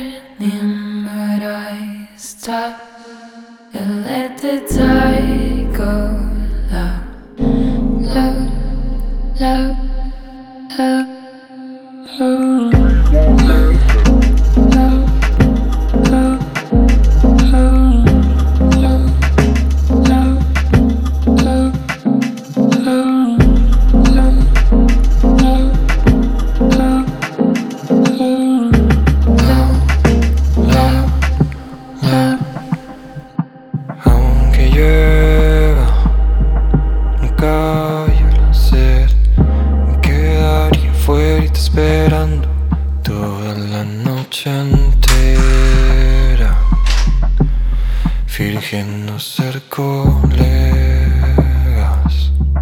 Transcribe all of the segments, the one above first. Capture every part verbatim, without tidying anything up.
turning, but I stop and let the tide go. Love, love, love, love, love, love, love, love, love, love, love, love, Aunque llueva, no callo la sed. Me quedaría fuera esperando toda la noche entera, fingiendo ser colegas.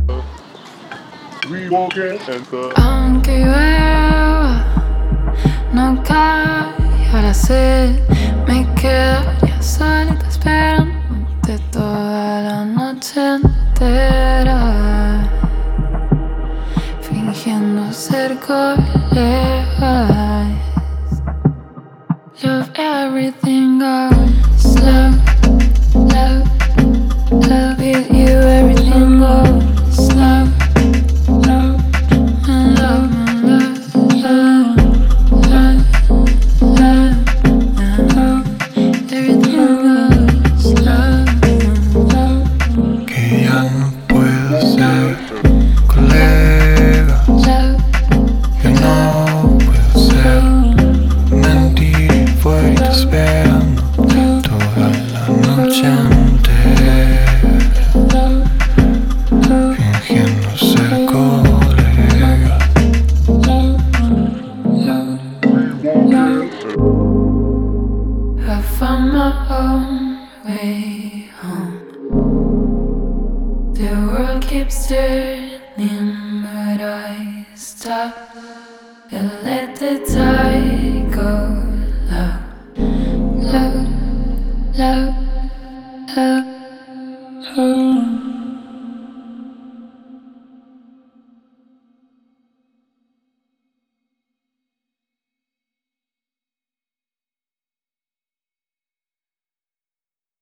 aunque llueva, no callo la sed. Me quedaría solita esperándote toda la noche entera, fingiendo ser colegas. Love, everything goes. Love, love, love with you, everything goes. Love, love, and love, and love, love, love, love, and love, everything goes. Love, love. Que ya no puedo ser colegas, Love, ya no puedo ser mentir y fuera esperando toda la noche entera, fingiendo ser colegas. I found my own way home. The world keeps turning, but I stop and let the tide